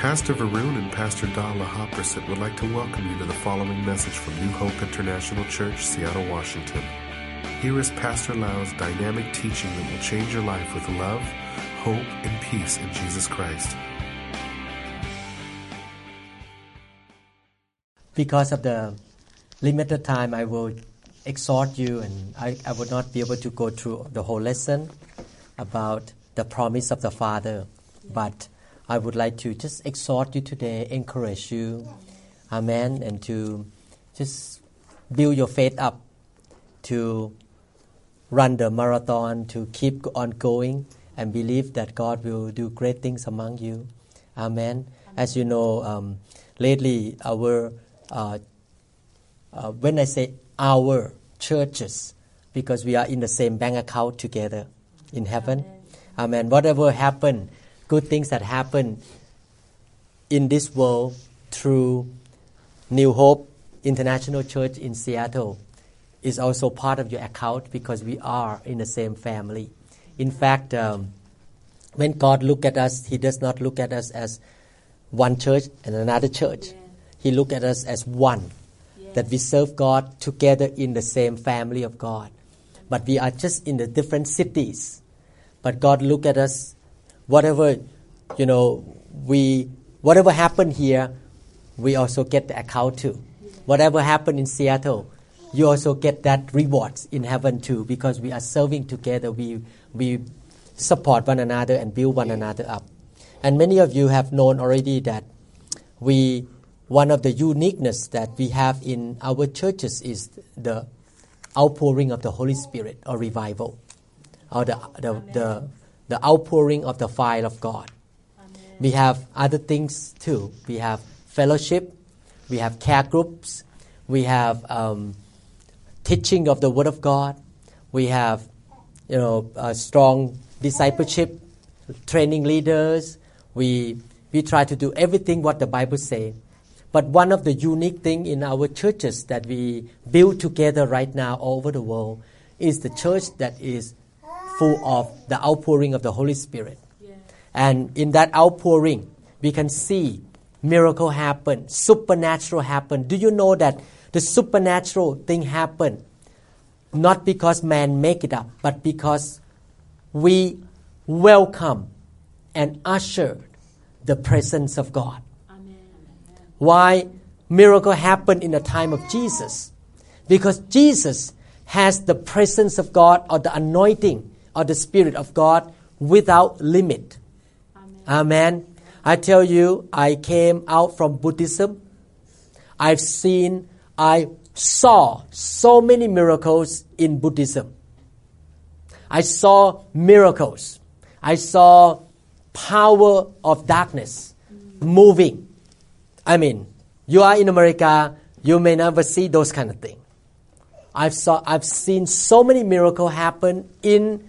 Pastor Varun and Pastor Dala Hopperson would like to welcome you to the following message from New Hope International Church, Seattle, Washington. Here is Pastor Lau's dynamic teaching that will change your life with love, hope, and peace in Jesus Christ. Because of the limited time, I will exhort you, and I will not be able to go through the whole lesson about the promise of the Father. But I would like to just exhort you today, encourage you, amen, and to just build your faith up, to run the marathon, to keep on going, and believe that God will do great things among you, amen. As you know, lately our when I say our churches, because we are in the same bank account together in heaven. Amen. Whatever happened, good things that happen in this world through New Hope International Church in Seattle is also part of your account because we are in the same family. In fact, when God looks at us, He does not look at us as one church and another church. He looks at us as one, that we serve God together in the same family of God. But we are just in the different cities. But God look at us, whatever happened here, we also get the account too. Whatever happened in Seattle, you also get that rewards in heaven too, because we are serving together. We support one another and build one another up. And many of you have known already that one of the uniqueness that we have in our churches is the outpouring of the Holy Spirit or revival, or the outpouring of the fire of God. Amen. We have other things too. We have fellowship, we have care groups, we have teaching of the Word of God, we have strong discipleship, training leaders. We try to do everything what the Bible says. But one of the unique things in our churches that we build together right now all over the world is the church that is full of the outpouring of the Holy Spirit. Yeah. And in that outpouring, we can see miracle happen, supernatural happen. Do you know that the supernatural thing happen not because man make it up, but because we welcome and usher the presence of God. Why miracle happened in the time of Jesus? Because Jesus has the presence of God or the anointing or the Spirit of God without limit. Amen. I tell you, I came out from Buddhism. I saw so many miracles in Buddhism. I saw miracles. I saw power of darkness moving. I mean, you are in America, you may never see those kind of things. I've seen so many miracles happen in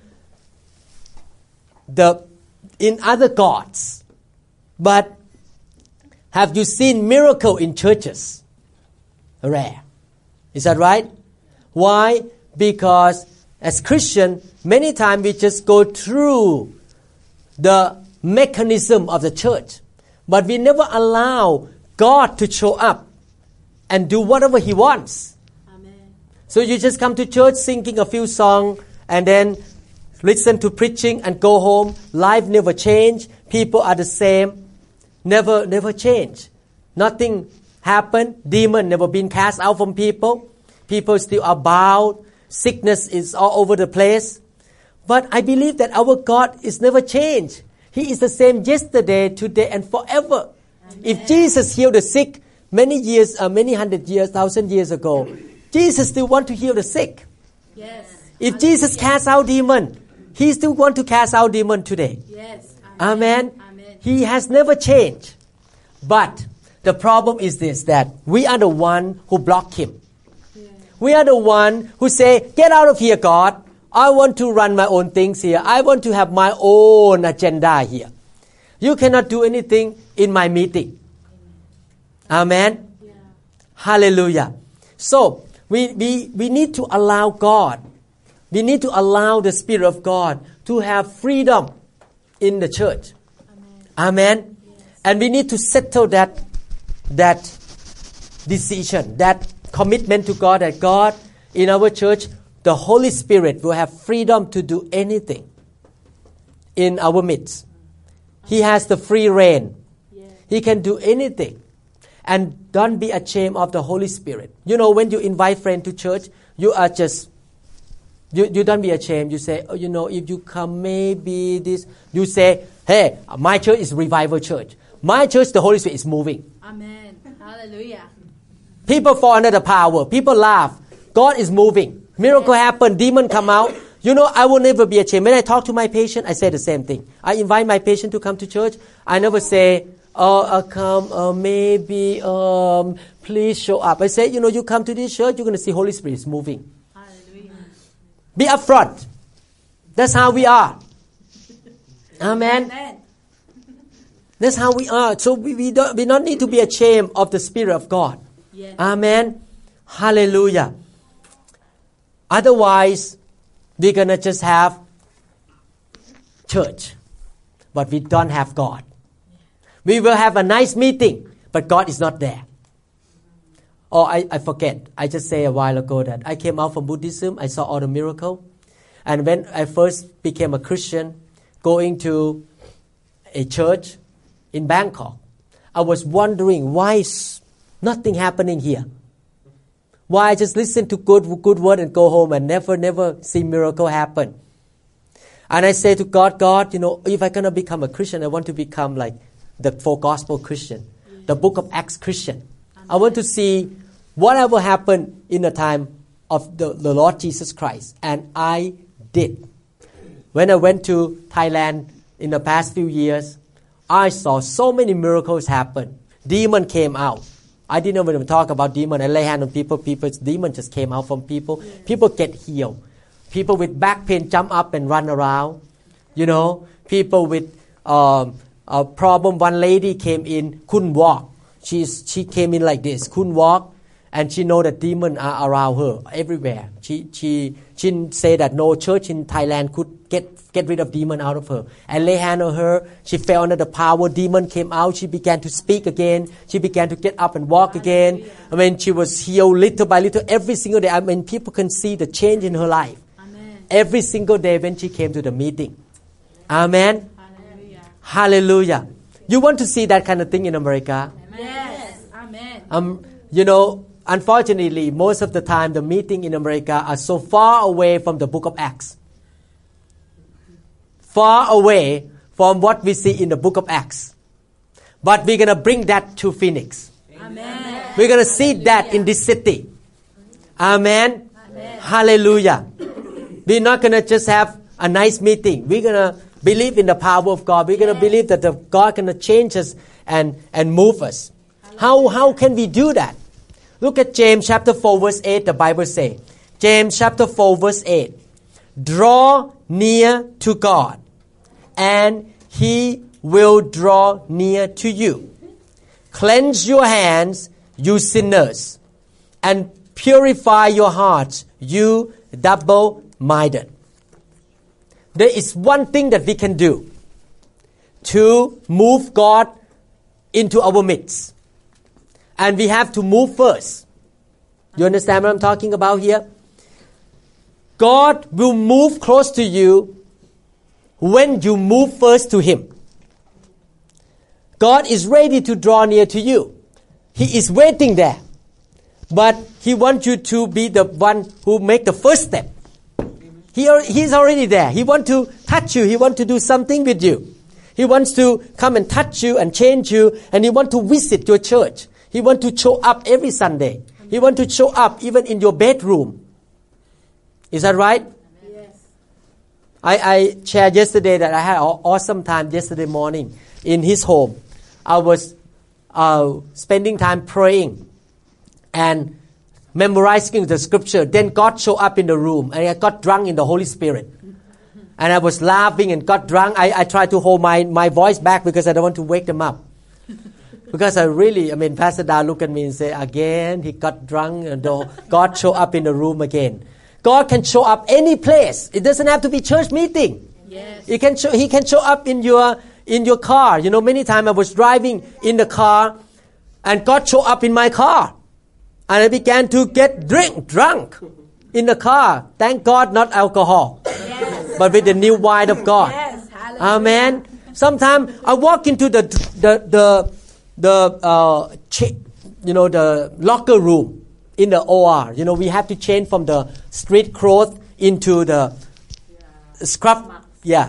other gods. But have you seen miracle in churches? Rare. Is that right? Why? Because as Christian, many times we just go through the mechanism of the church. But we never allow God to show up and do whatever He wants. Amen. So you just come to church singing a few songs and then listen to preaching and go home. Life never change. People are the same. Never change. Nothing happened. Demon never been cast out from people. People still are bound. Sickness is all over the place. But I believe that our God is never changed. He is the same yesterday, today, and forever. Amen. If Jesus healed the sick many hundred years, 1,000 years ago, Jesus still want to heal the sick. Yes. If Jesus cast out demon, He still want to cast out demon today. Yes. Amen. Amen. He has never changed. But the problem is this, that we are the one who block Him. Yeah. We are the one who say, get out of here, God. I want to run my own things here. I want to have my own agenda here. You cannot do anything in my meeting. Amen. Yeah. Hallelujah. So we need to allow God. We need to allow the Spirit of God to have freedom in the church. Amen. Amen. Yes. And we need to settle that decision, that commitment to God, that God, in our church, the Holy Spirit will have freedom to do anything in our midst. He has the free reign. He can do anything. And don't be ashamed of the Holy Spirit. You know, when you invite friends to church, you are just, you don't be ashamed. You say, oh, you know, if you come, maybe this. You say, hey, my church is revival church. My church, the Holy Spirit is moving. Amen. Hallelujah. People fall under the power. People laugh. God is moving. Miracle happen. Demon come out. You know, I will never be ashamed. When I talk to my patient, I say the same thing. I invite my patient to come to church. I never say, come, maybe, please show up. I say, you know, you come to this church, you're going to see Holy Spirit is moving. Hallelujah. Be upfront. That's how we are. Amen. Amen. That's how we are. So we don't need to be ashamed of the Spirit of God. Yes. Amen. Hallelujah. Otherwise, we're going to just have church, but we don't have God. We will have a nice meeting, but God is not there. Oh, I forget. I just said a while ago that I came out from Buddhism. I saw all the miracles. And when I first became a Christian, going to a church in Bangkok, I was wondering why is nothing happening here. Why I just listen to good word and go home and never see miracle happen. And I say to God, you know, if I'm going to become a Christian, I want to become like the Four Gospel Christian, the Book of Acts Christian. Amen. I want to see whatever happened in the time of the Lord Jesus Christ. And I did. When I went to Thailand in the past few years, I saw so many miracles happen. Demon came out. I didn't even talk about demon. I lay hand on people. Demon just came out from people. Yeah. People get healed. People with back pain jump up and run around. You know, people with a problem. One lady came in, couldn't walk. She came in like this, couldn't walk, and she know that demons are around her everywhere. She say that no church in Thailand could get rid of demon out of her. I lay hand on her. She fell under the power. Demon came out. She began to speak again. She began to get up and walk again. I mean, she was healed little by little every single day. I mean, people can see the change in her life. Amen. Every single day when she came to the meeting. Amen. Hallelujah. Hallelujah. You want to see that kind of thing in America? Yes. Amen. You know, unfortunately, most of the time the meeting in America are so far away from the book of Acts. Far away from what we see in the book of Acts. But we're going to bring that to Phoenix. Amen. We're going to see that in this city. Amen. Amen. Hallelujah. We're not going to just have a nice meeting. We're going to believe in the power of God. We're going to believe that God going to change us and move us. How can we do that? Look at James chapter 4 verse 8. The Bible says, James chapter 4 verse 8. Draw near to God, and He will draw near to you. Cleanse your hands, you sinners, and purify your hearts, you double-minded. There is one thing that we can do to move God into our midst. And we have to move first. You understand what I'm talking about here? God will move close to you when you move first to Him. God is ready to draw near to you. He is waiting there. But He wants you to be the one who make the first step. He's already there. He wants to touch you. He wants to do something with you. He wants to come and touch you and change you. And He wants to visit your church. He wants to show up every Sunday. He wants to show up even in your bedroom. Is that right? Yes. I shared yesterday that I had an awesome time yesterday morning in His home. I was spending time praying and memorizing the scripture. Then God showed up in the room and I got drunk in the Holy Spirit. And I was laughing and got drunk. I tried to hold my voice back because I don't want to wake them up. Because Pastor Da looked at me and said, again, he got drunk and God showed up in the room again. God can show up any place. It doesn't have to be church meeting. Yes. He can show up in your in your car. You know, many times I was driving in the car and God showed up in my car. And I began to get drunk in the car. Thank God, not alcohol, Yes. but with the new wine of God. Yes. Hallelujah. Amen. Sometimes I walk into the locker room in the OR. You know, we have to change from the street clothes into the scrub. Yeah,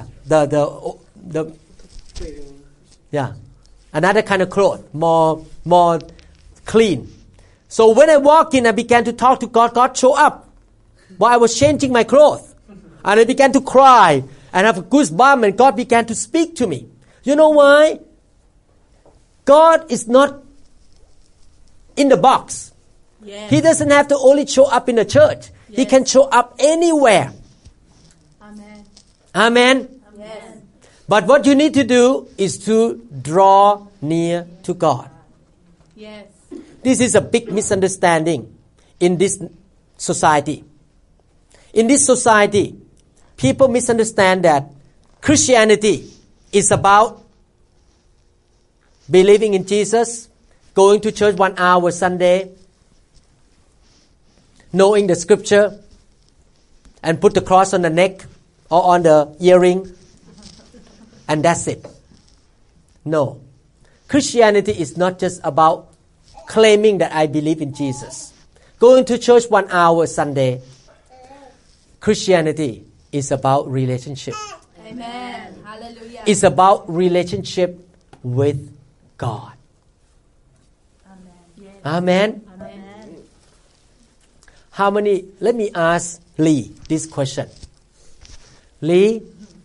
another kind of clothes, more clean. So when I walk in, I began to talk to God. God showed up while I was changing my clothes. And I began to cry and have a goosebump, and God began to speak to me. You know why? God is not in the box. Yes. He doesn't have to only show up in the church. He Yes. can show up anywhere. Amen. Amen. Yes. But what you need to do is to draw near to God. Yes. This is a big misunderstanding in this society. In this society, people misunderstand that Christianity is about believing in Jesus, going to church 1 hour Sunday, knowing the scripture, and put the cross on the neck or on the earring, and that's it. No. Christianity is not just about claiming that I believe in Jesus. Going to church 1 hour Sunday. Christianity is about relationship. Amen. Hallelujah. It's about relationship with God. Amen. Yes. Amen. Amen. How many? Let me ask Lee this question. Lee,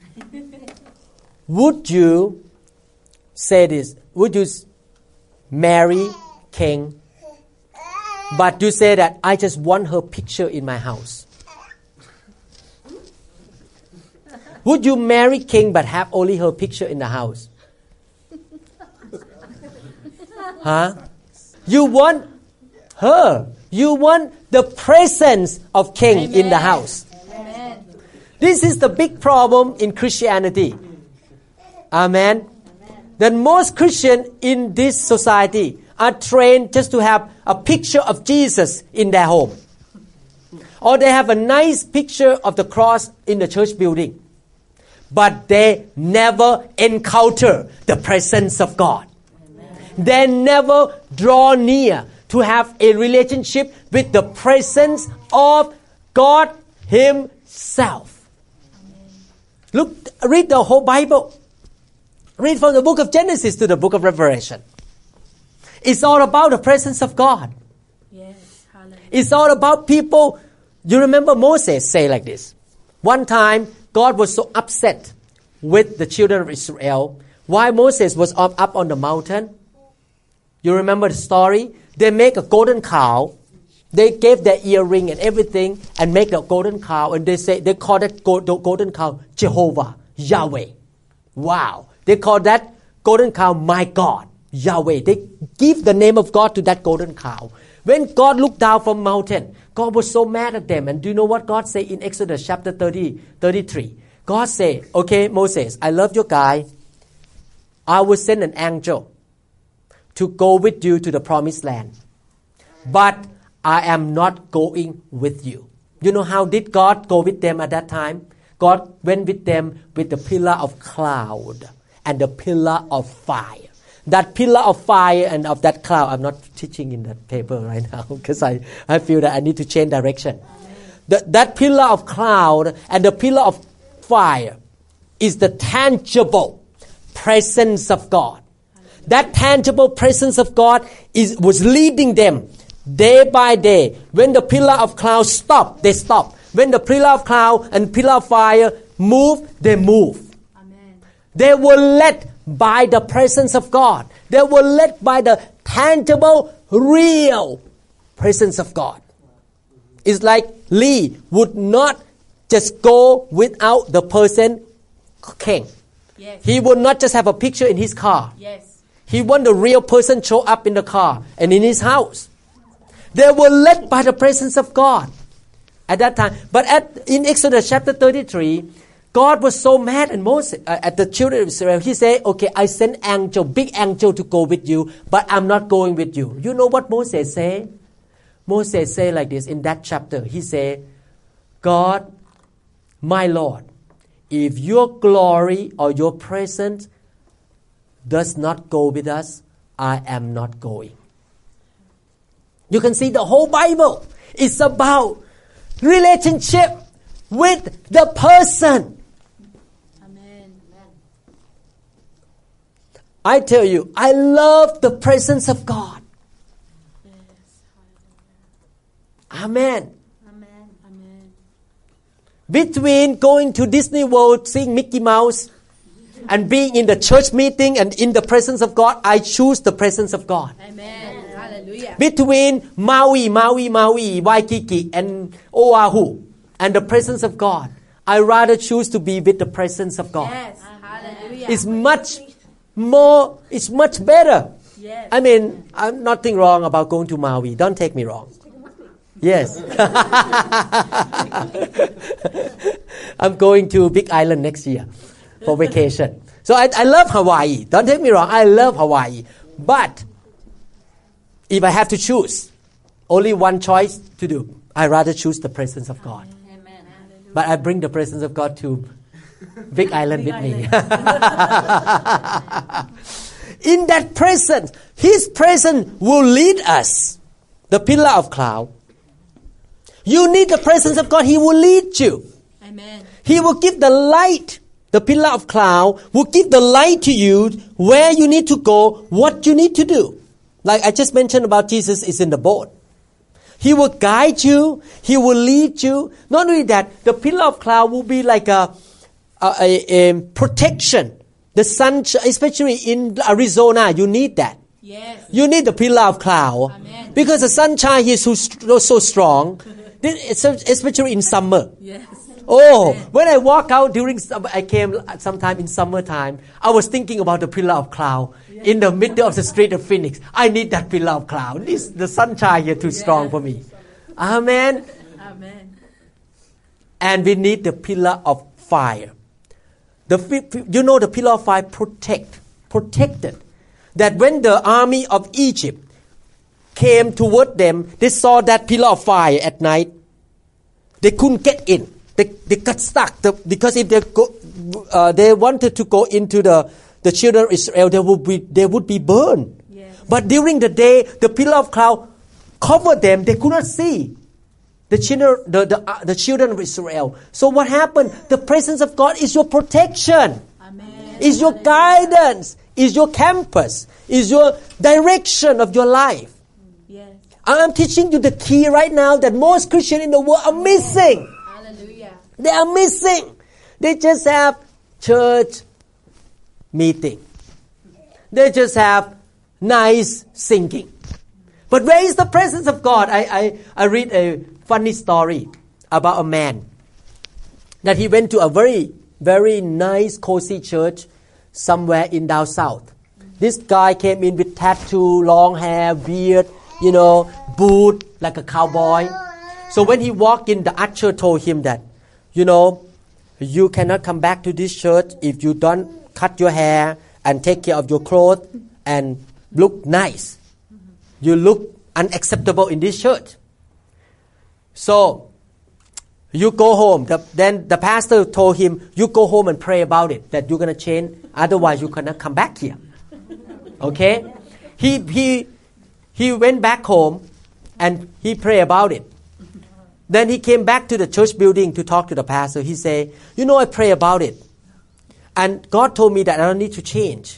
would you say this? Would you marry King, but you say that I just want her picture in my house? Would you marry King but have only her picture in the house? Huh? You want her. You want the presence of King Amen. in the house. Amen. This is the big problem in Christianity. Amen. That most Christians in this society are trained just to have a picture of Jesus in their home. Or they have a nice picture of the cross in the church building. But they never encounter the presence of God. They never draw near to have a relationship with the presence of God Himself. Look, read the whole Bible. Read from the book of Genesis to the book of Revelation. It's all about the presence of God. Yes. Hallelujah. It's all about people. You remember Moses say like this. One time, God was so upset with the children of Israel. Why Moses was up on the mountain? You remember the story? They make a golden cow. They gave their earring and everything and make a golden cow. And they call that golden cow Jehovah, Yahweh. Wow. They call that golden cow my God, Yahweh. They give the name of God to that golden cow. When God looked down from mountain, God was so mad at them. And do you know what God said in Exodus chapter 33? God said, okay, Moses, I love your guy. I will send an angel to go with you to the promised land. But I am not going with you. You know how did God go with them at that time? God went with them with the pillar of cloud and the pillar of fire. That pillar of fire and of that cloud, I'm not teaching in that paper right now because I feel that I need to change direction. That pillar of cloud and the pillar of fire is the tangible presence of God. That tangible presence of God was leading them day by day. When the pillar of cloud stopped, they stopped. When the pillar of cloud and pillar of fire move, they move. Amen. They were led by the presence of God. They were led by the tangible, real presence of God. It's like Lee would not just go without the person King. Yes. He would not just have a picture in his car. Yes. He want the real person show up in the car and in his house. They were led by the presence of God at that time. But in Exodus chapter 33, God was so mad at Moses, at the children of Israel. He said, okay, I send angel, big angel to go with you, but I'm not going with you. You know what Moses say? Moses say like this in that chapter. He say, God, my Lord, if your glory or your presence does not go with us, I am not going. You can see the whole Bible is about relationship with the person. Amen. I tell you, I love the presence of God. Yes. Amen. Amen. Amen. Between going to Disney World, seeing Mickey Mouse, and being in the church meeting and in the presence of God, I choose the presence of God. Amen. Hallelujah. Between Maui, Waikiki, and Oahu, and the presence of God, I rather choose to be with the presence of God. Yes. Hallelujah. It's much more, it's much better. Yes. I mean, I'm nothing wrong about going to Maui. Don't take me wrong. Yes. I'm going to Big Island next year for vacation. So I love Hawaii. Don't take me wrong. I love Hawaii. But if I have to choose, only one choice to do, I rather choose the presence of God. Amen. But I bring the presence of God to Big Island with me. In that presence, His presence will lead us. The pillar of cloud. You need the presence of God. He will lead you. Amen. He will give the light. The pillar of cloud will give the light to you where you need to go, what you need to do. Like I just mentioned about Jesus is in the boat. He will guide you. He will lead you. Not only that, the pillar of cloud will be like a protection. The sun, especially in Arizona, you need that. Yes. You need the pillar of cloud. Amen. Because the sunshine is so strong, especially in summer. Yes. Oh, when I walk out during summer, I came sometime in summertime, I was thinking about the pillar of cloud in the middle of the street of Phoenix. I need that pillar of cloud. The sunshine here too strong for me. Amen. Amen. And we need the pillar of fire. The pillar of fire protected. That when the army of Egypt came toward them, they saw that pillar of fire at night. They couldn't get in. They got stuck because if they wanted to go into the children of Israel, they would be burned. Yes. But during the day, the pillar of cloud covered them. They could not see the children of Israel. So what happened? The presence of God is your protection. Amen. Is your guidance. Is your campus. Is your direction of your life. Yes. I'm teaching you the key right now that most Christians in the world are missing. Hallelujah. They are missing. They just have church meeting. They just have nice singing. But where is the presence of God? I read a funny story about a man that he went to a very, very nice, cozy church somewhere in down south. This guy came in with tattoo, long hair, beard, boot, like a cowboy. So when he walked in, the usher told him that, you cannot come back to this church if you don't cut your hair and take care of your clothes and look nice. You look unacceptable in this church. So, you go home. Then the pastor told him, you go home and pray about it, that you're going to change. Otherwise, you cannot come back here. Okay? He went back home and he prayed about it. Then he came back to the church building to talk to the pastor. He said, I pray about it. And God told me that I don't need to change.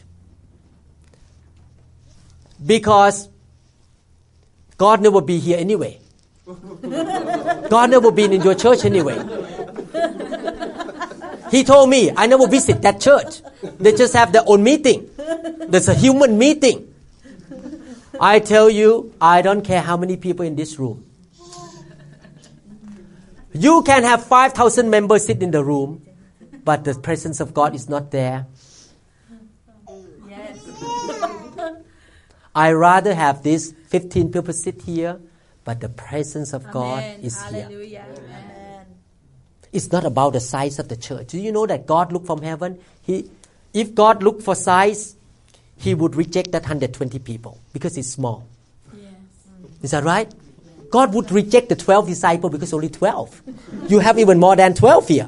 Because God never be here anyway. God never been in your church anyway. He told me, I never visit that church. They just have their own meeting. There's a human meeting. I tell you, I don't care how many people in this room. You can have 5,000 members sit in the room, but the presence of God is not there. Yes. I rather have this 15 people sit here, but the presence of God Amen. is here. Hallelujah. Amen. It's not about the size of the church. Do you know that God looked from heaven? If God looked for size, He would reject that 120 people because it's small. Yes. Is that right? God would reject the 12 disciples because only 12. You have even more than 12 here.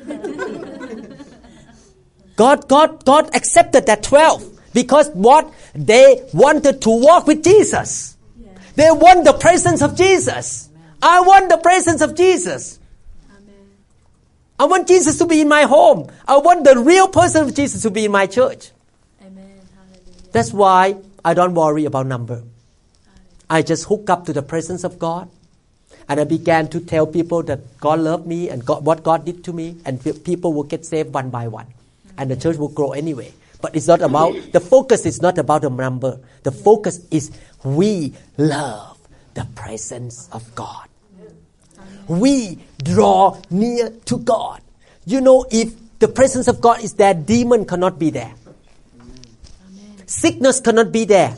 God accepted that 12 because what? They wanted to walk with Jesus. Yes. They want the presence of Jesus. I want the presence of Jesus. Amen. I want Jesus to be in my home. I want the real person of Jesus to be in my church. Amen. Hallelujah. That's why I don't worry about number. I just hook up to the presence of God. And I began to tell people that God loved me and what God did to me. And people will get saved one by one. And the church will grow anyway. But it's not about, the focus is not about the number. The focus is we love the presence of God. We draw near to God. You know, if the presence of God is there, demon cannot be there. Sickness cannot be there.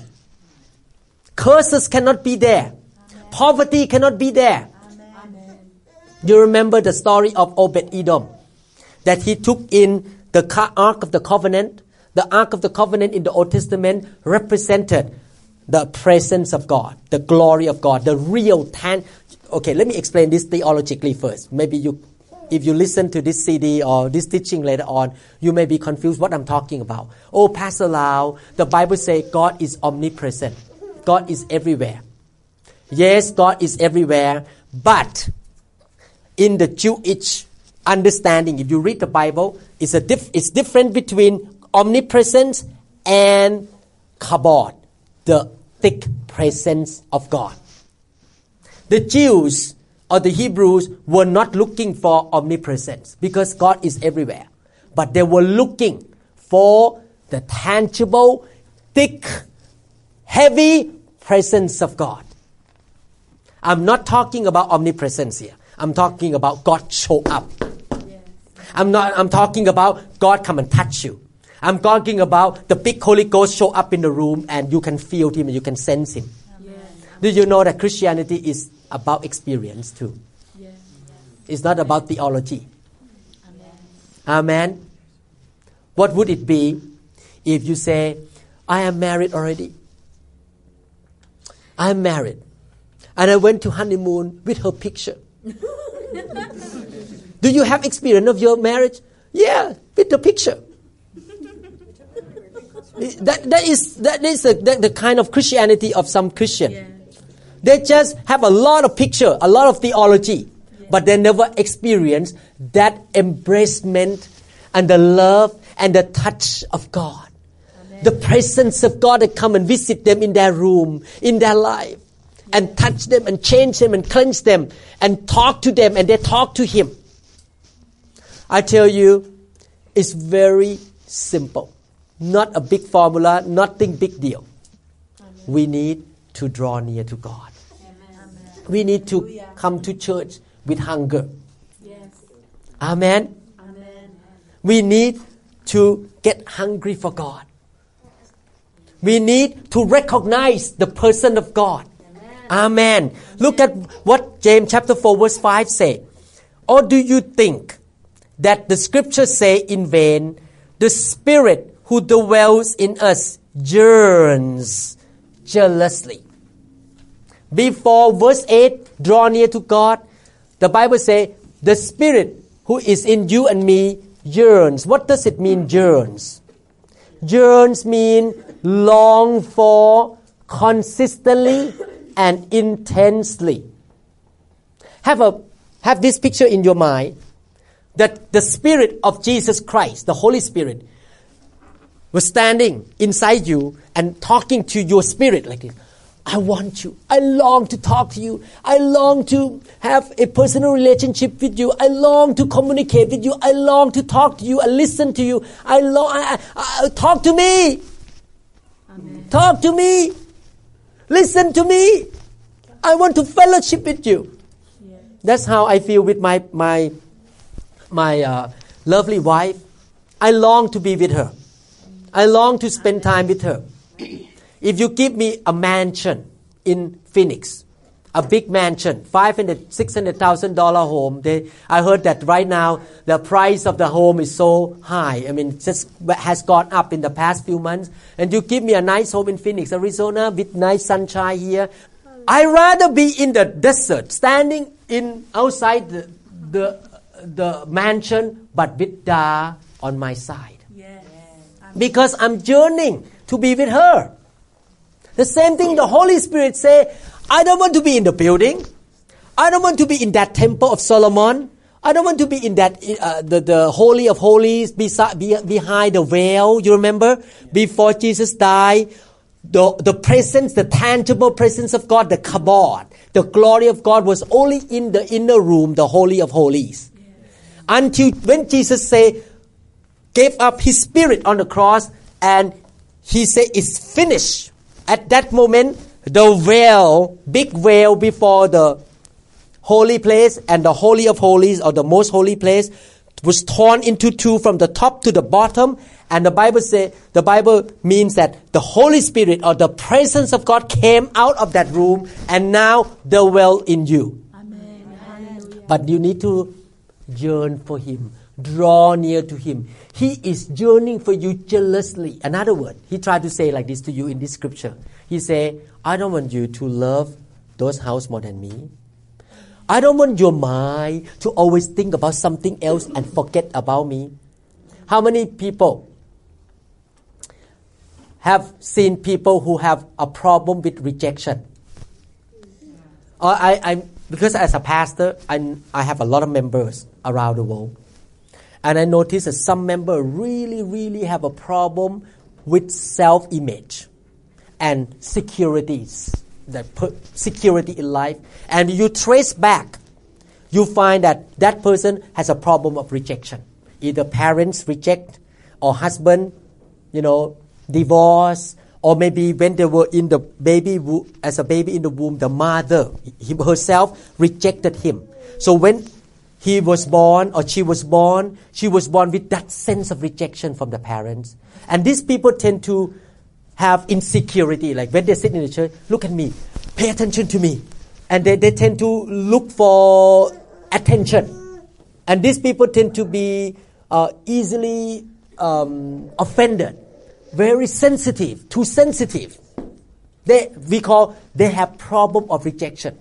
Curses cannot be there. Poverty cannot be there. Amen. You remember the story of Obed-Edom, that he took in the Ark of the Covenant. The Ark of the Covenant in the Old Testament represented the presence of God, the glory of God, the real Okay, let me explain this theologically first. Maybe if you listen to this CD or this teaching later on, you may be confused what I'm talking about. Oh, Pastor Lau, the Bible says God is omnipresent. God is everywhere. Yes, God is everywhere, but in the Jewish understanding, if you read the Bible, it's different between omnipresence and kabod, the thick presence of God. The Jews or the Hebrews were not looking for omnipresence because God is everywhere, but they were looking for the tangible, thick, heavy presence of God. I'm not talking about omnipresence here. I'm talking about God show up. Yes. I'm talking about God come and touch you. I'm talking about the big Holy Ghost show up in the room and you can feel Him and you can sense Him. Yes. Do you know that Christianity is about experience too? Yes. It's not about theology. Amen. Amen. What would it be if you say, I am married already. I am married. And I went to honeymoon with her picture. Do you have experience of your marriage? Yeah, with the picture. That is the kind of Christianity of some Christian. Yeah. They just have a lot of picture, a lot of theology, but they never experience that embracement and the love and the touch of God. Amen. The presence of God that come and visit them in their room, in their life, and touch them and change them and cleanse them and talk to them and they talk to Him. I tell you, it's very simple. Not a big formula, nothing big deal. Amen. We need to draw near to God. Amen. We need to Hallelujah. come to church with hunger. Yes. Amen. Amen. We need to get hungry for God. We need to recognize the person of God. Amen. Look at what James chapter 4 verse 5 say. Or do you think that the scriptures say in vain, the Spirit who dwells in us yearns jealously? Before verse 8, draw near to God, the Bible says, the Spirit who is in you and me yearns. What does it mean, yearns? Yearns mean long for, consistently, and intensely. Have this picture in your mind that the Spirit of Jesus Christ, the Holy Spirit, was standing inside you and talking to your spirit like this. I want you. I long to talk to you. I long to have a personal relationship with you. I long to communicate with you. I long to talk to you and listen to you. Talk to me. Amen. Talk to me. Listen to me. I want to fellowship with you. Yes. That's how I feel with my lovely wife. I long to be with her. I long to spend time with her. If you give me a mansion in Phoenix, a big mansion, $500,000-$600,000 home. I heard that right now the price of the home is so high. I mean, just has gone up in the past few months. And you give me a nice home in Phoenix, Arizona, with nice sunshine here. I'd rather be in the desert, standing outside the mansion, but with Da on my side. Yes. Because I'm yearning to be with her. The same thing the Holy Spirit say, I don't want to be in the building. I don't want to be in that temple of Solomon. I don't want to be in that the Holy of Holies behind the veil. You remember? Before Jesus died, the presence, the tangible presence of God, the kabod, the glory of God was only in the inner room, the Holy of Holies. Yes. Until when Jesus gave up His Spirit on the cross and He said, it's finished. At that moment, the veil, big veil before the holy place and the Holy of Holies or the most holy place was torn into two from the top to the bottom. And the Bible means that the Holy Spirit or the presence of God came out of that room and now dwell in you. Amen. But you need to yearn for Him, draw near to Him. He is yearning for you jealously. Another word, He tried to say like this to you in this scripture. He say, I don't want you to love those house more than me. I don't want your mind to always think about something else and forget about me. How many people have seen people who have a problem with rejection? Because as a pastor, I have a lot of members around the world. And I notice that some members really, really have a problem with self-image and securities, security in life. And you trace back, you find that person has a problem of rejection. Either parents reject, or husband, divorce, or maybe when they were in the as a baby in the womb, the mother herself rejected him. So when he was born or she was born with that sense of rejection from the parents. And these people tend to have insecurity. Like when they sit in the church, look at me, pay attention to me. And they tend to look for attention. And these people tend to be easily offended, very sensitive, too sensitive. They have problem of rejection.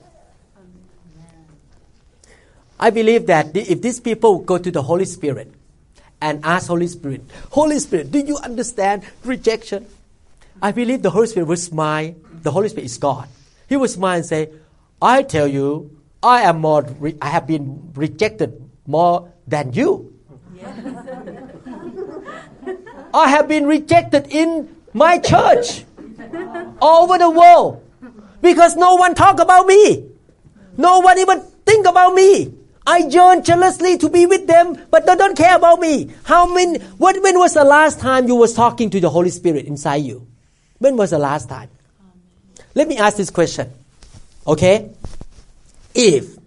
I believe that if these people go to the Holy Spirit and ask Holy Spirit, do you understand rejection? I believe the Holy Spirit will smile. The Holy Spirit is God. He will smile and say, I tell you, I have been rejected more than you. I have been rejected in my church all over the world because no one talk about me. No one even think about me. I yearn jealously to be with them, but they don't care about me. When was the last time you was talking to the Holy Spirit inside you? When was the last time? Let me ask this question. Okay? If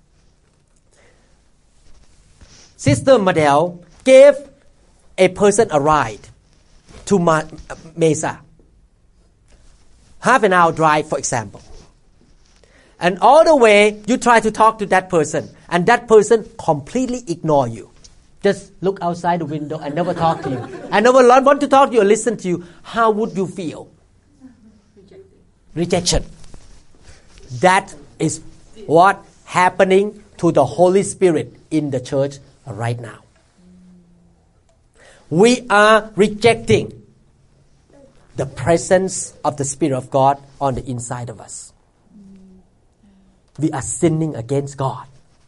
Sister Madel gave a person a ride to Mesa, half an hour drive, for example, and all the way you try to talk to that person, and that person completely ignore you, just look outside the window and never talk to you, and never want to talk to you or listen to you, how would you feel? Rejection. That is what happening to the Holy Spirit in the church right now. We are rejecting the presence of the Spirit of God on the inside of us. We are sinning against God.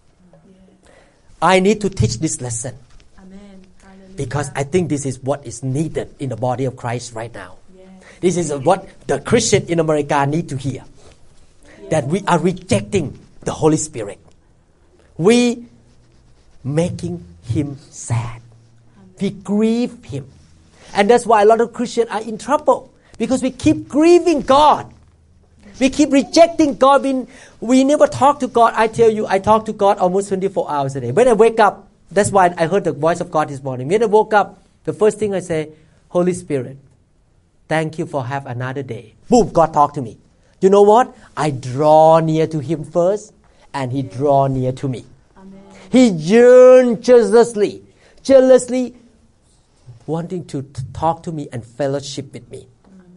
I need to teach this lesson. Amen. Because I think this is what is needed in the body of Christ right now. This is what the Christian in America need to hear. That we are rejecting the Holy Spirit. We making Him sad. We grieve Him. And that's why a lot of Christians are in trouble. Because we keep grieving God. We keep rejecting God. We never talk to God. I tell you, I talk to God almost 24 hours a day. When I wake up, that's why I heard the voice of God this morning. When I woke up, the first thing I say, Holy Spirit, thank you for have another day. Boom, God talk to me. You know what? I draw near to Him first, and He draw near to me. Amen. He yearns jealously wanting to talk to me and fellowship with me.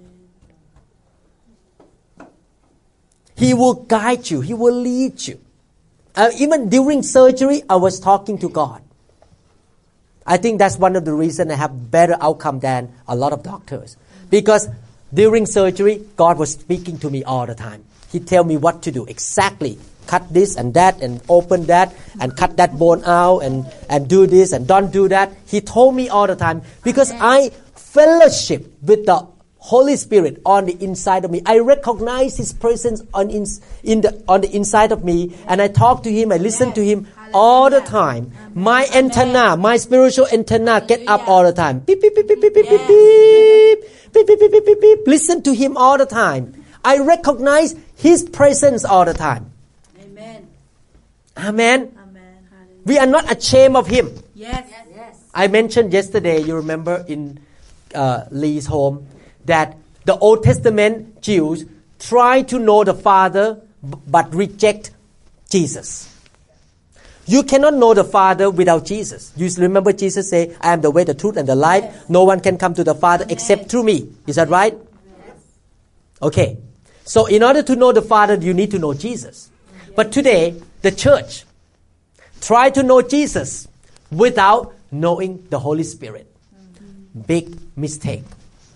He will guide you. He will lead you. Even during surgery, I was talking to God. I think that's one of the reasons I have better outcome than a lot of doctors. Because during surgery, God was speaking to me all the time. He tell me what to do exactly. Cut this and that and open that and cut that bone out and do this and don't do that. He told me all the time because I fellowship with the Holy Spirit on the inside of me. I recognize His presence on the inside of me, and I talk to Him, I listen to Him all the time. My antenna, my spiritual antenna get up all the time. Beep, beep, beep, beep, beep, beep, beep, beep. Beep, beep, beep, beep, beep, beep. Listen to Him all the time. I recognize His presence all the time. Amen. Amen. Amen. Hallelujah. We are not ashamed of Him. Yes. Yes. I mentioned yesterday, you remember in Lee's home, that the Old Testament Jews try to know the Father but reject Jesus. You cannot know the Father without Jesus. You remember Jesus say, I am the way, the truth, and the life. Yes. No one can come to the Father except through me. Is that right? Yes. Okay. So in order to know the Father, you need to know Jesus. Yes. But today, the church try to know Jesus without knowing the Holy Spirit. Big mistake.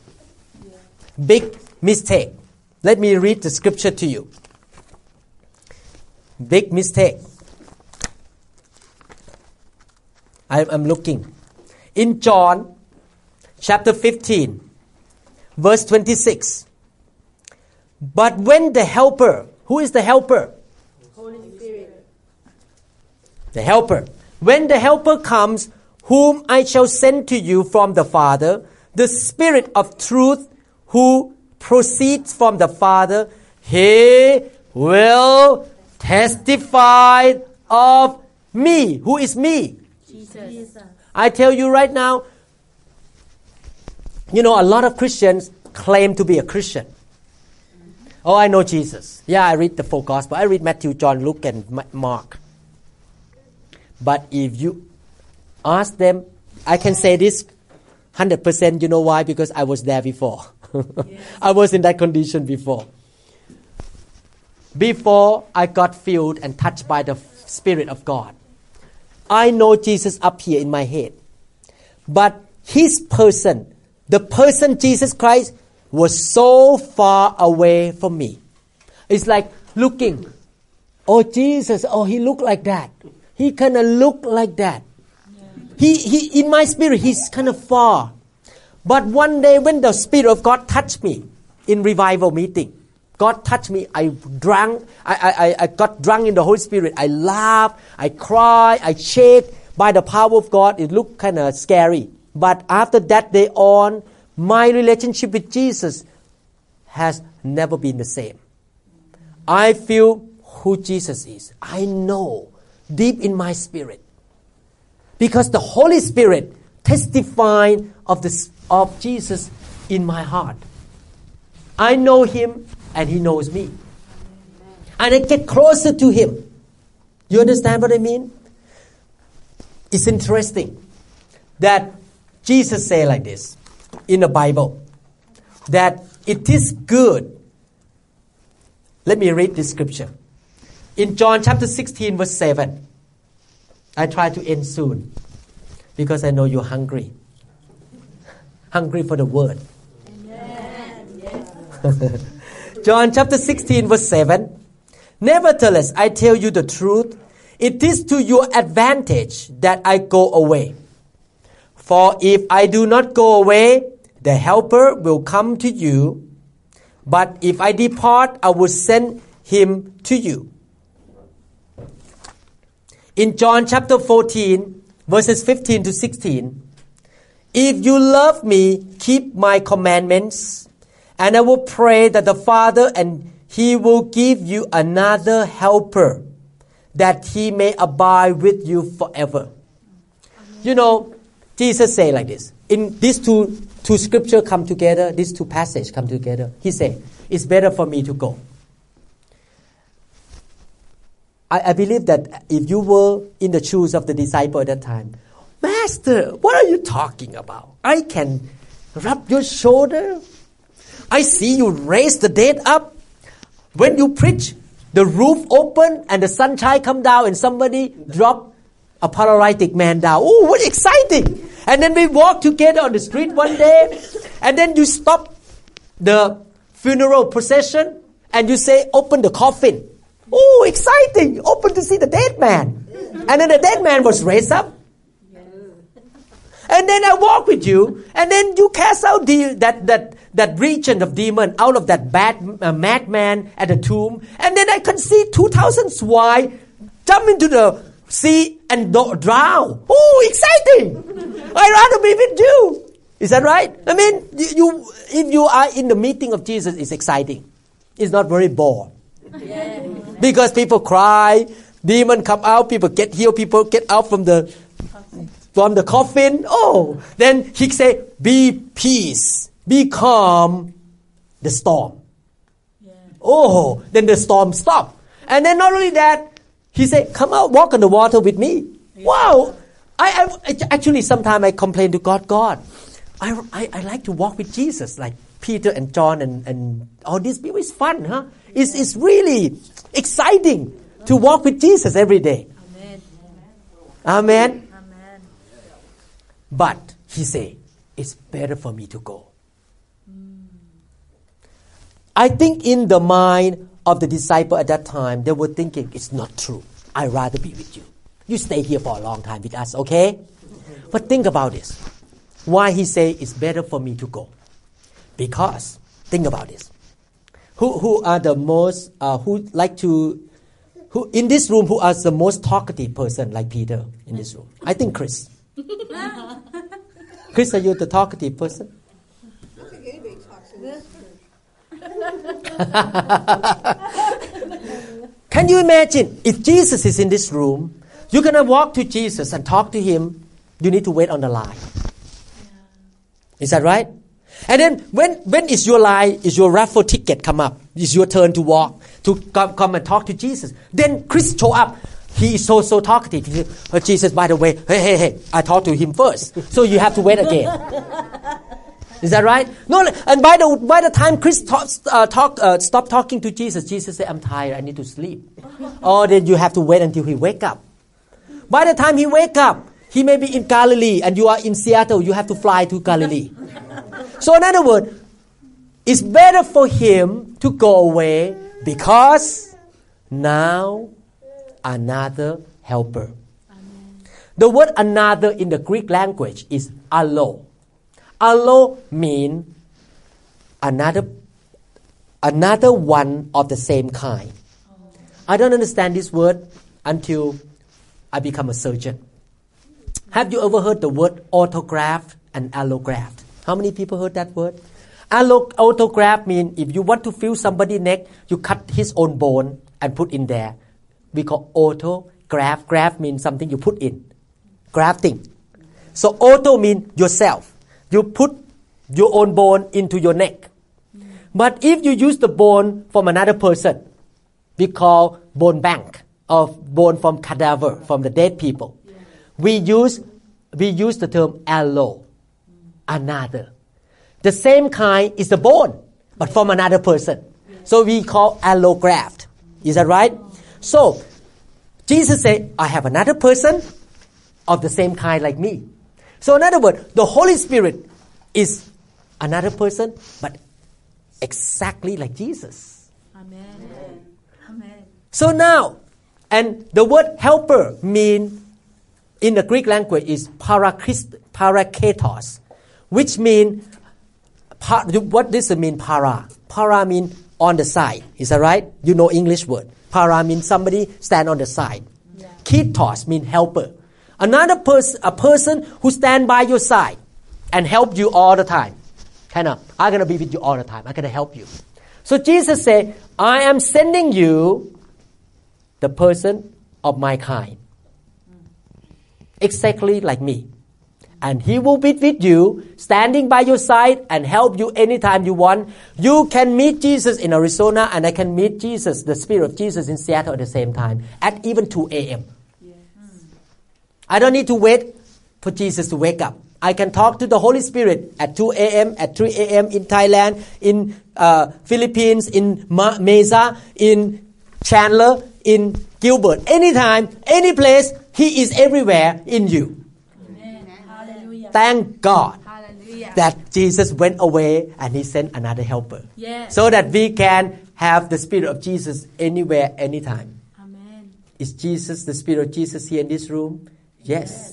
Big mistake. Let me read the scripture to you. Big mistake. I'm looking. In John chapter 15, verse 26. But when the Helper, who is the Helper? Holy Spirit. The Helper. When the Helper comes, whom I shall send to you from the Father, the Spirit of truth, who proceeds from the Father, He will testify of me. Who is me? Jesus. I tell you right now, a lot of Christians claim to be a Christian. Oh, I know Jesus. Yeah, I read the four Gospels. I read Matthew, John, Luke, and Mark. But if you ask them, I can say this 100%. You know why? Because I was there before. Yes. I was in that condition before. Before I got filled and touched by the Spirit of God. I know Jesus up here in my head. But His person, the person Jesus Christ, was so far away from me. It's like looking, oh Jesus, oh He looked like that. He kind of looked like that. Yeah. He in my spirit, He's kind of far. But one day when the Spirit of God touched me in revival meeting, God touched me, I got drunk in the Holy Spirit. I laughed, I cried, I shake. By the power of God, it looked kind of scary. But after that day on, my relationship with Jesus has never been the same. I feel who Jesus is. I know deep in my spirit. Because the Holy Spirit testifies of Jesus in my heart. I know Him and He knows me. And I get closer to Him. You understand what I mean? It's interesting that Jesus said like this in the Bible, that it is good. Let me read this scripture. In John chapter 16 verse 7. I try to end soon because I know you're hungry. Hungry for the word. Yes. John chapter 16 verse 7. Nevertheless, I tell you the truth. It is to your advantage that I go away. For if I do not go away, the Helper will come to you. But if I depart, I will send Him to you. In John chapter 14, verses 15 to 16, if you love me, keep my commandments, and I will pray that the Father and He will give you another helper, that He may abide with you forever. You know, Jesus say like this. In these two scripture come together, these two passages come together. He say, it's better for me to go. I believe that if you were in the shoes of the disciple at that time, Master, what are you talking about? I can rub your shoulder. I see you raise the dead up. When you preach, the roof open and the sunshine come down and somebody drop a paralytic man down. Oh, what exciting! And then we walk together on the street one day, and then you stop the funeral procession and you say, open the coffin. Oh, exciting! Open to see the dead man. And then the dead man was raised up. And then I walk with you, and then you cast out that region of demon out of that bad madman at the tomb. And then I can see 2,000 swine jump into the sea and drown. Oh, exciting! I'd rather be with you. Is that right? I mean, if you are in the meeting of Jesus, it's exciting. It's not very bored. Yeah. Because people cry, demon come out, people get healed, people get out from the coffin. Oh, then he say, be peace, be calm, the storm. Yeah. Oh, then the storm stop. And then not only that, he say, come out, walk on the water with me. Yeah. Wow. I actually sometimes I complain to God, I like to walk with Jesus, like Peter and John and all these people. It's fun, huh? It's really exciting to walk with Jesus every day. Amen. Amen. But he say, it's better for me to go. I think in the mind of the disciple at that time, they were thinking, it's not true. I'd rather be with you. You stay here for a long time with us, okay? But think about this. Why he say it's better for me to go? Because, think about this. Who are the most, who in this room, who are the most talkative person like Peter in this room? I think Chris. Chris, are you the talkative person? I think anybody talks. Can you imagine if Jesus is in this room, you're going to walk to Jesus and talk to him, you need to wait on the line. Is that right? And then when is your line, is your raffle ticket come up, it's your turn to walk, to come and talk to Jesus. Then Chris show up. He is so talkative. He said, Jesus, by the way, hey, I talked to him first. So you have to wait again. Is that right? No, and by the time Chris stopped talking to Jesus, Jesus said, I'm tired, I need to sleep. Or then you have to wait until he wake up. By the time he wake up, he may be in Galilee and you are in Seattle, you have to fly to Galilee. So in other words, it's better for him to go away because now another helper. Amen. The word another in the Greek language is allo. Allo means another one of the same kind. Oh. I don't understand this word until I become a surgeon. Have you ever heard the word autograft and allograft? How many people heard that word? Autograft means if you want to fill somebody's neck, you cut his own bone and put in there. We call autograft. Graft means something you put in. Grafting. So auto means yourself. You put your own bone into your neck. But if you use the bone from another person, we call bone bank or bone from cadaver, from the dead people. We use the term allo, another. The same kind is the bone, but from another person. So we call allograft. Is that right? So, Jesus said, I have another person of the same kind like me. So in other words, the Holy Spirit is another person, but exactly like Jesus. Amen. Amen. So now, and the word helper mean in the Greek language is paraketos, which mean, what does it mean, para? Para mean on the side. Is that right? You know English word. Para means somebody stand on the side. Yeah. Ketos means helper. Another person, a person who stand by your side and help you all the time. I'm going to be with you all the time. I'm going to help you. So Jesus said, I am sending you the person of my kind. Exactly like me. And He will be with you, standing by your side and help you anytime you want. You can meet Jesus in Arizona and I can meet Jesus, the Spirit of Jesus in Seattle at the same time at even 2 a.m. I don't need to wait for Jesus to wake up. I can talk to the Holy Spirit at 2 a.m., at 3 a.m. in Thailand, in Philippines, in Mesa, in Chandler, in Gilbert. Anytime, any place, He is everywhere in you. Hallelujah. Thank God Hallelujah. that Jesus went away and He sent another helper. Yes. So that we can have the Spirit of Jesus anywhere, anytime. Amen. Is Jesus, the Spirit of Jesus here in this room? Yes.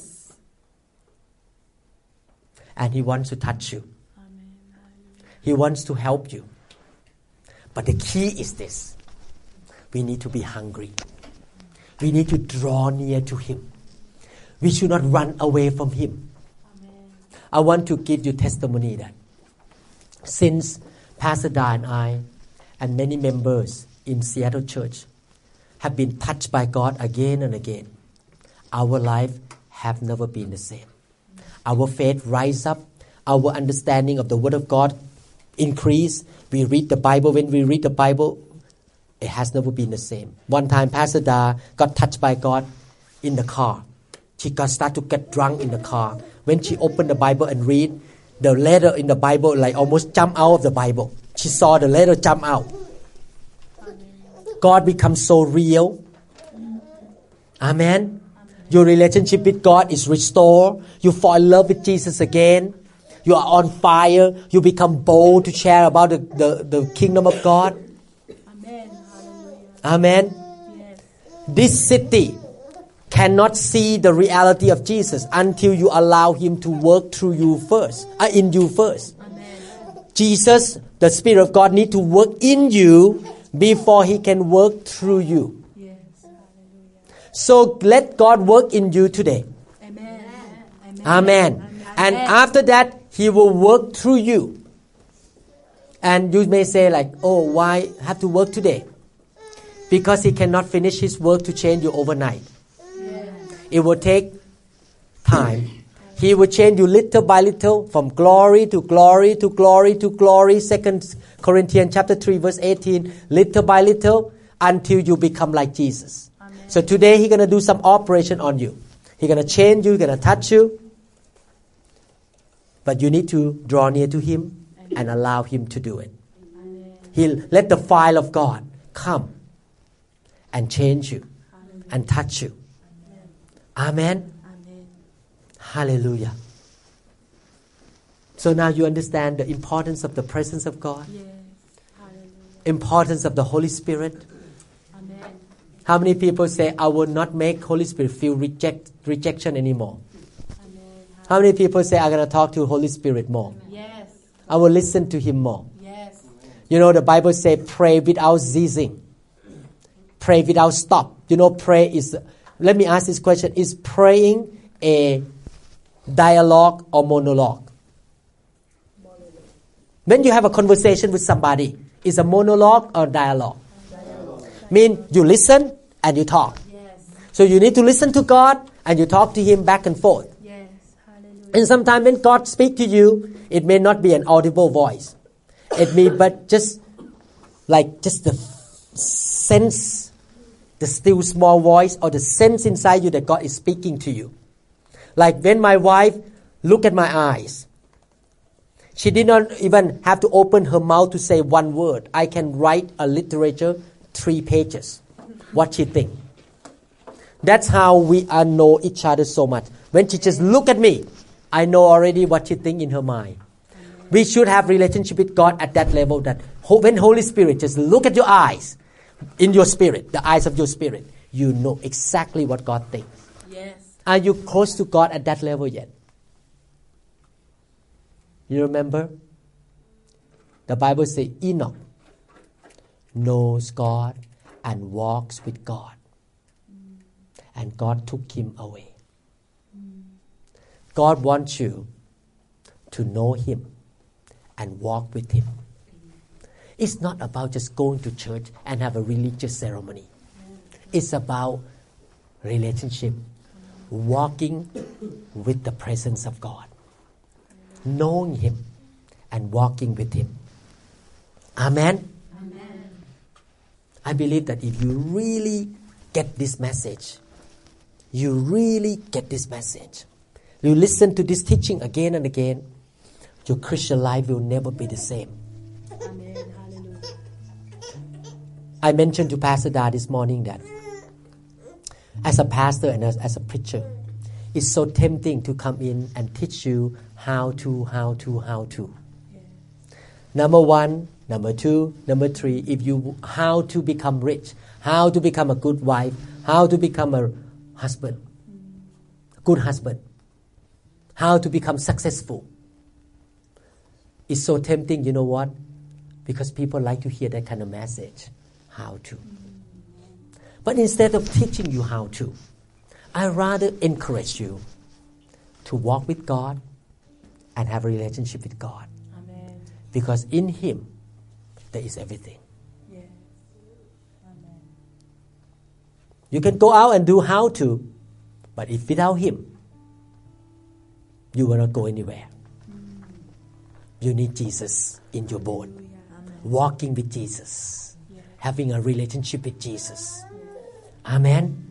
And He wants to touch you. Amen. He wants to help you. But the key is this. We need to be hungry. We need to draw near to Him. We should not run away from Him. Amen. I want to give you testimony that since Pastor Da and I and many members in Seattle Church have been touched by God again and again, our life have never been the same. Our faith rise up. Our understanding of the Word of God increase. We read the Bible. When we read the Bible, it has never been the same. One time, Pastor Da got touched by God in the car. She started to get drunk in the car. When she opened the Bible and read, the letter in the Bible like almost jumped out of the Bible. She saw the letter jump out. God becomes so real. Amen. Your relationship with God is restored. You fall in love with Jesus again. You are on fire. You become bold to share about the kingdom of God. Amen. Hallelujah. Amen. Yes. This city cannot see the reality of Jesus until you allow Him to work through you first, in you first. Amen. Jesus, the Spirit of God, need to work in you before He can work through you. Yes. Hallelujah. So let God work in you today. Amen. Amen. Amen. And after that, He will work through you. And you may say like, oh, why have to work today? Because He cannot finish His work to change you overnight. It will take time. He will change you little by little from glory to glory to glory to glory. 2 Corinthians chapter 3 verse 18. Little by little until you become like Jesus. Amen. So today He's going to do some operation on you. He's going to change you. He's going to touch you. But you need to draw near to Him and allow Him to do it. He'll let the fire of God come and change you and touch you. Amen. Amen. Hallelujah. So now you understand the importance of the presence of God, Yes. Hallelujah. importance of the Holy Spirit. Amen. How many people say, I will not make Holy Spirit feel rejection anymore? Amen. How many people say, I'm going to talk to Holy Spirit more? Yes. I will listen to Him more. Yes. You know, the Bible says, pray without ceasing. Pray without stop. You know, pray is... Let me ask this question. Is praying a dialogue or monologue? When you have a conversation with somebody, is a monologue or dialogue? Mean you listen and you talk. Yes. So you need to listen to God and you talk to Him back and forth. Yes. Hallelujah. And sometimes when God speaks to you, it may not be an audible voice. It may but just the sense, the still small voice or the sense inside you that God is speaking to you. Like when my wife looked at my eyes, she did not even have to open her mouth to say one word. I can write a literature 3 pages. What she think. That's how we know each other so much. When she just look at me, I know already what she think in her mind. We should have relationship with God at that level that when Holy Spirit just look at your eyes, in your spirit, the eyes of your spirit, you know exactly what God thinks. Yes. Are you close to God at that level yet? You remember? The Bible says Enoch knows God and walks with God. And God took him away. God wants you to know Him and walk with Him. It's not about just going to church and have a religious ceremony. It's about relationship, walking with the presence of God, knowing Him and walking with Him. Amen? Amen. I believe that if you really get this message, you listen to this teaching again and again, your Christian life will never be the same. Amen. Hallelujah. I mentioned to Pastor Da this morning that as a pastor and as a preacher, it's so tempting to come in and teach you how to. Number one, number two, number three, how to become rich, how to become a good wife, how to become a husband, a good husband, how to become successful. It's so tempting, you know what? Because people like to hear that kind of message, how to. But instead of teaching you how to, I rather encourage you to walk with God and have a relationship with God. Amen. Because in Him, there is everything. Yes. Amen. You can go out and do how to, but if without Him, you will not go anywhere. You need Jesus in your boat, walking with Jesus, having a relationship with Jesus. Amen.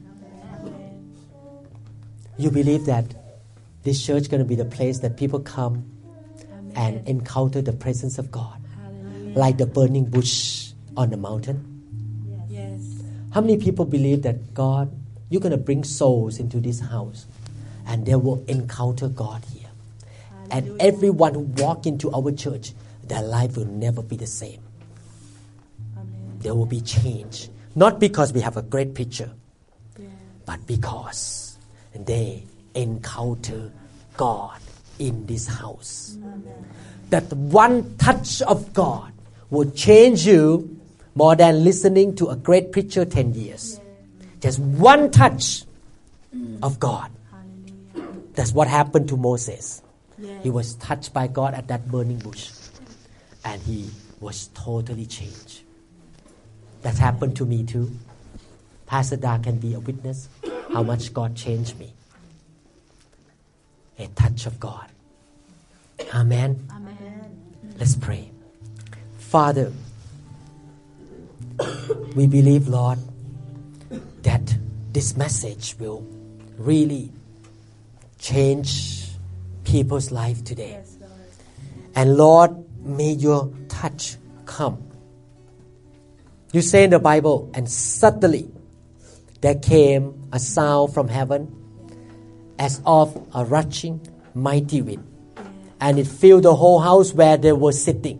You believe that this church is going to be the place that people come and encounter the presence of God, like the burning bush on the mountain? Yes. How many people believe that God, you're going to bring souls into this house and they will encounter God here? And everyone who walk into our church, their life will never be the same. Amen. There will be change. Not because we have a great preacher, Yes. but because they encounter God in this house. That one touch of God will change you more than listening to a great preacher 10 years. Just one touch of God. Hallelujah. That's what happened to Moses. Yes. He was touched by God at that burning bush, and he was totally changed. That happened to me too. Pastor Da can be a witness how much God changed me. A touch of God. Amen. Amen. Let's pray. Father, we believe, Lord, that this message will really change people's life today. Yes, Lord. And Lord, may your touch come. You say in the Bible, and suddenly there came a sound from heaven as of a rushing mighty wind, and it filled the whole house where they were sitting.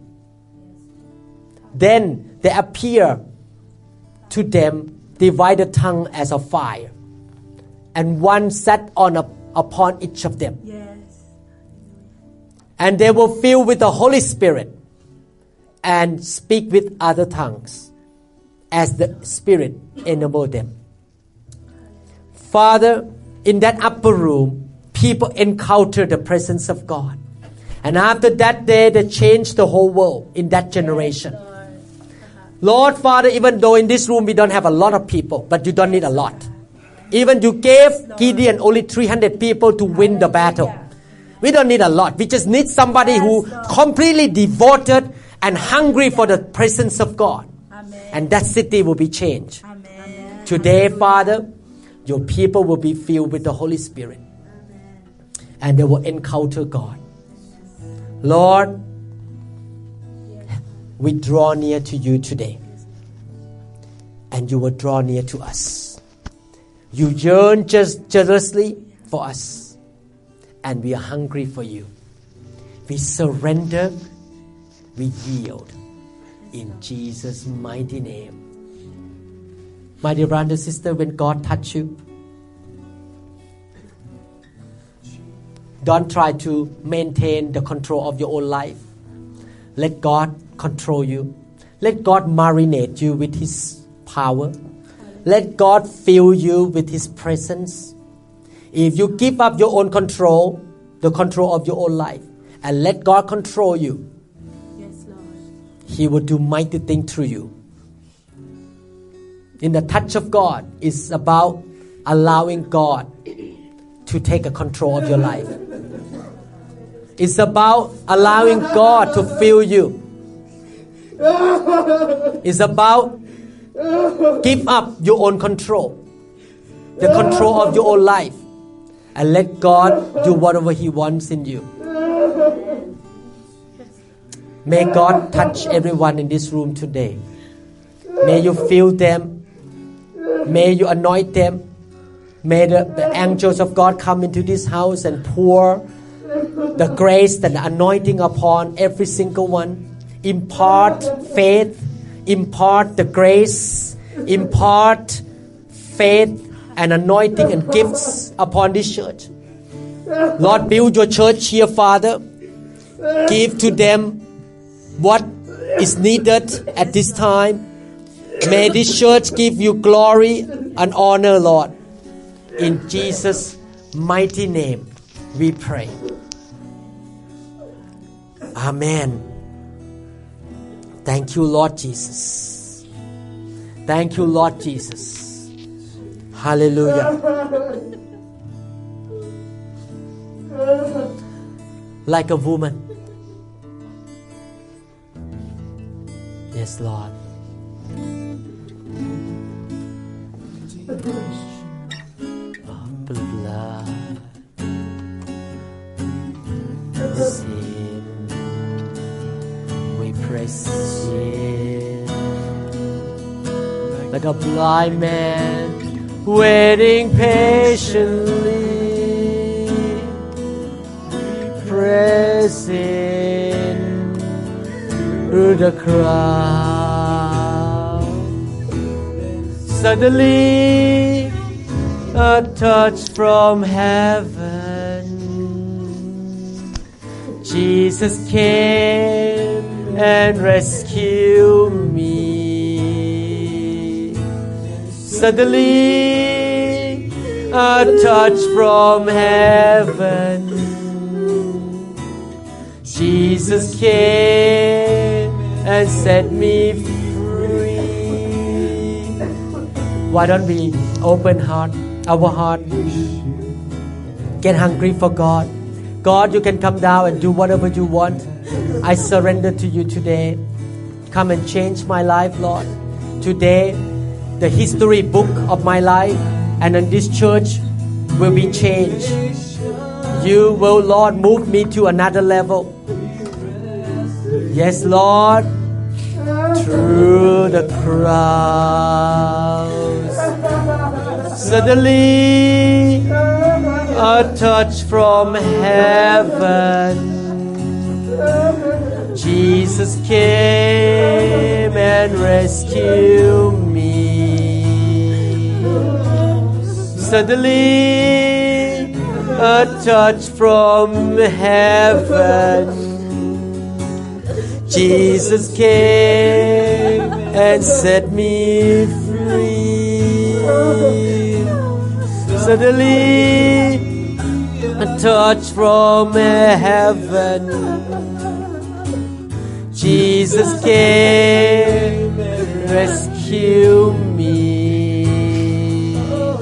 Then there appeared to them divided tongue as of fire, and one sat upon each of them. Yes. And they were filled with the Holy Spirit and speak with other tongues as the Spirit enabled them. Father, in that upper room, people encountered the presence of God. And after that day, they changed the whole world in that generation. Lord, Father, even though in this room we don't have a lot of people, but you don't need a lot. Even you gave Gideon only 300 people to win the battle. We don't need a lot. We just need somebody who completely devoted and hungry for the presence of God. Amen. And that city will be changed. Amen. Today, Father, your people will be filled with the Holy Spirit. And they will encounter God. Lord, we draw near to you today. And you will draw near to us. You yearn just jealously for us. And we are hungry for you. We surrender, we yield. In Jesus' mighty name. My dear brother and sister, when God touches you, don't try to maintain the control of your own life. Let God control you. Let God marinate you with His power. Let God fill you with His presence. If you give up your own control, the control of your own life, and let God control you, Yes, Lord. He will do mighty things through you. In the touch of God, it's about allowing God to take a control of your life. It's about allowing God to fill you. It's about give up your own control, the control of your own life, and let God do whatever He wants in you. May God touch everyone in this room today. May you feel them. May you anoint them. May the angels of God come into this house and pour the grace and the anointing upon every single one. Impart faith, impart the grace, impart faith and anointing and gifts upon this church. Lord, build your church here, Father. Give to them what is needed at this time. May this church give you glory and honor, Lord. In Jesus' mighty name we pray. Amen. Thank you, Lord Jesus. Thank you, Lord Jesus. Hallelujah. Like a woman. Yes, Lord. Oh, blood. Sin. We praise Him. Like a blind man waiting patiently. Pressing through the crowd. Suddenly, a touch from heaven. Jesus came and rescued me. Suddenly, a touch from heaven. Jesus came and set me free. Why don't we open our heart, get hungry for God. God, you can come down and do whatever you want. I surrender to you today. Come and change my life, Lord. Today, the history book of my life and in this church will be changed. You will, Lord, move me to another level. Yes, Lord, through the crowds. Suddenly, a touch from heaven. Jesus came and rescued me. Suddenly, a touch from heaven. Jesus came and set me free. Suddenly, a touch from heaven. Jesus came and rescued me.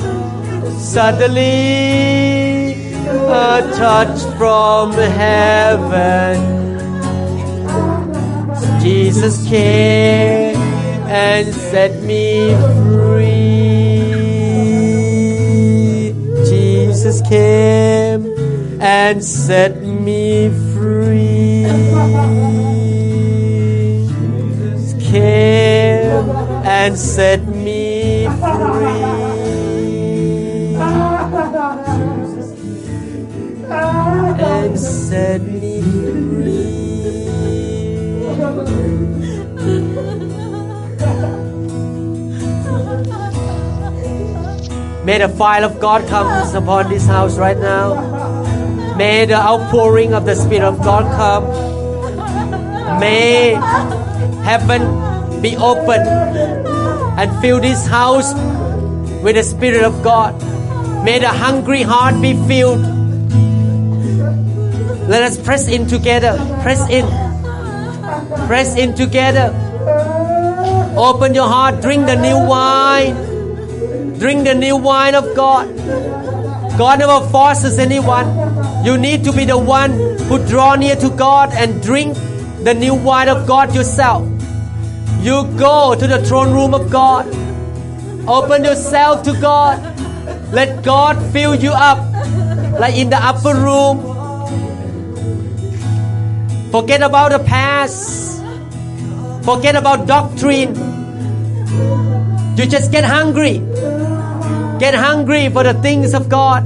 Suddenly, a touch from heaven. Jesus came and set me free. Jesus came and set me free. Jesus came and set me free. And set me free. May the fire of God come upon this house right now. May the outpouring of the Spirit of God come. May heaven be open and fill this house with the Spirit of God. May the hungry heart be filled. Let us press in together. Press in. Press in together. Open your heart. Drink the new wine. Drink the new wine of God. God never forces anyone. You need to be the one who draw near to God and drink the new wine of God yourself. You go to the throne room of God. Open yourself to God. Let God fill you up like in the upper room. Forget about the past. Forget about doctrine. You just get hungry. Get hungry for the things of God.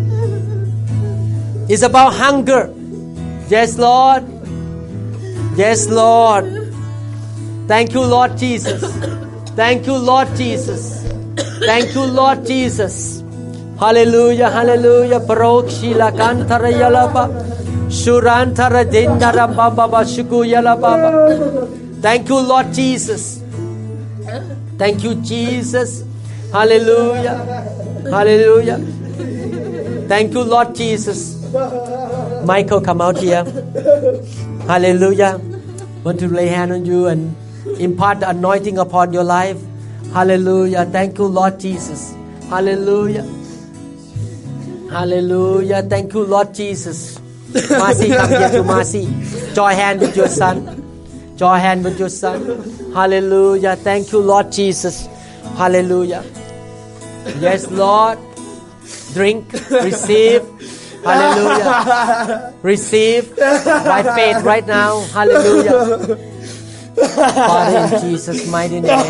It's about hunger. Yes, Lord. Yes, Lord. Thank you, Lord Jesus. Thank you, Lord Jesus. Thank you, Lord Jesus. Hallelujah, hallelujah. Parokhila kantara yalaba. Shurantara dindara baba shuku yalaba. Thank you, Lord Jesus. Thank you, Jesus. Hallelujah. Hallelujah. Thank you, Lord Jesus. Michael, come out here. Hallelujah. Want to lay hand on you and impart the anointing upon your life. Hallelujah. Thank you, Lord Jesus. Hallelujah. Hallelujah. Thank you, Lord Jesus. Marcy, come here to Marcy. Join hand with your son. Join hand with your son. Hallelujah. Thank you, Lord Jesus. Hallelujah. Yes, Lord. Drink, receive. Hallelujah. Receive by faith right now. Hallelujah. Father, in Jesus' mighty name.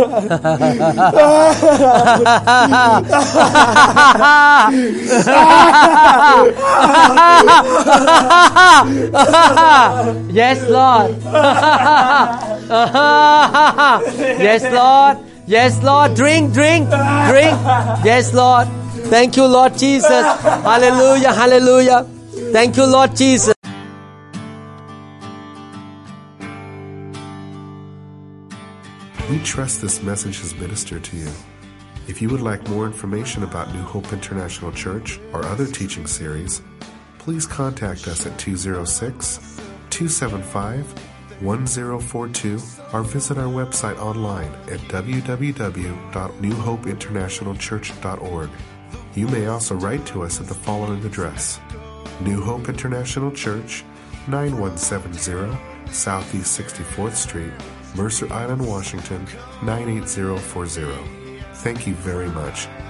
Yes, Lord. Yes, Lord. Yes, Lord. Drink, drink, drink. Yes, Lord. Thank you, Lord Jesus. Hallelujah, hallelujah. Thank you, Lord Jesus. We trust this message has ministered to you. If you would like more information about New Hope International Church or other teaching series, please contact us at 206-275-1042 or visit our website online at www.newhopeinternationalchurch.org. You may also write to us at the following address: New Hope International Church, 9170 Southeast 64th Street, Mercer Island, Washington, 98040. Thank you very much.